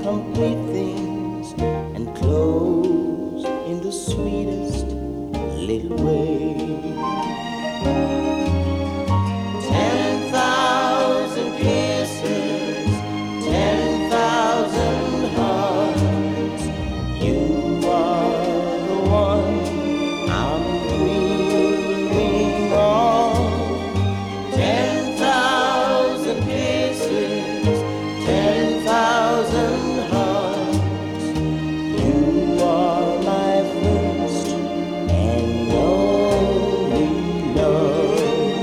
complete things and close in the sweetest little way. 10,000 kisses, 10,000 hearts. You are the one I'm dreaming of. 10,000 kisses, 10,000 hearts. You are my first and only love.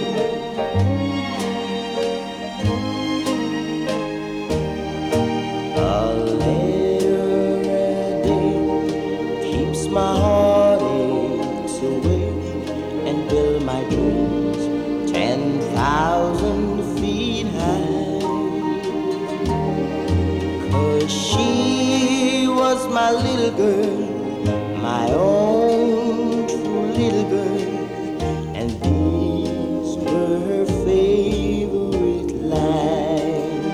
A letter a day keeps my heartaches away and build my dreams 10,000 feet high. 'Cause she was my little girl, my own true little girl, and these were her favorite lines.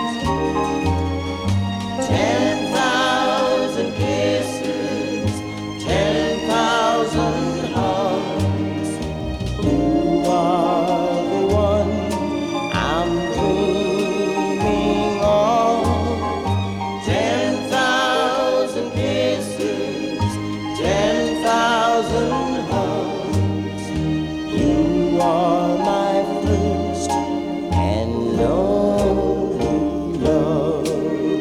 10,000 kisses, 10,000 hearts. You are the one I'm dreaming of. 10,000 kisses, 10,000 hearts. You are my first and only love.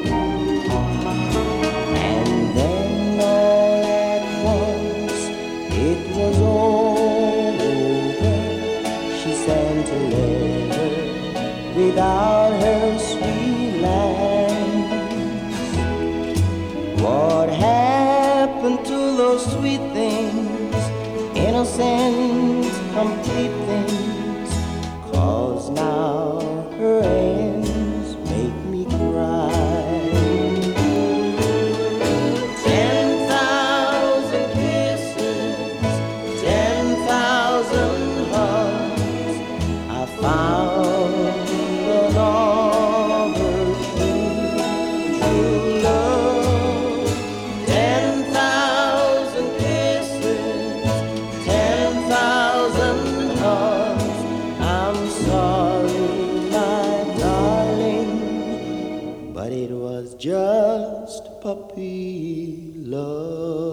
And then all at once it was over. She sent a letter without her sweet lines. What happened to those sweet things, innocent, complete things? 'Cause now her ends make me cry. 10,000 kisses, 10,000 hearts. I found another true love. 10,000 kisses, 10,000 hearts. I'm sorry, my darling, but it was just puppy love.